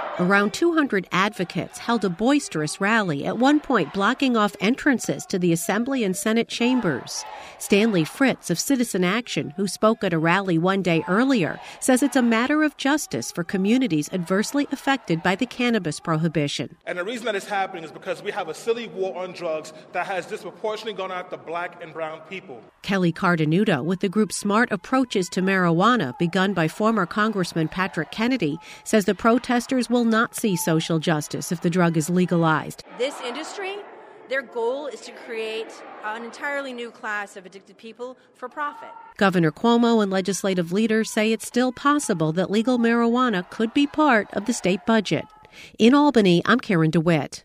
Around 200 advocates held a boisterous rally, at one point blocking off entrances to the Assembly and Senate chambers. Stanley Fritz of Citizen Action, who spoke at a rally one day earlier, says it's a matter of justice for communities adversely affected by the cannabis prohibition. And the reason that it's happening is because we have a silly war on drugs that has disproportionately gone after black and brown people. Kelly Cardenuto, with the group Smart Approaches to Marijuana, begun by former Congressman Patrick Kennedy, says the protesters will not see social justice if the drug is legalized. This industry, their goal is to create an entirely new class of addicted people for profit. Governor Cuomo and legislative leaders say it's still possible that legal marijuana could be part of the state budget. In Albany, I'm Karen DeWitt.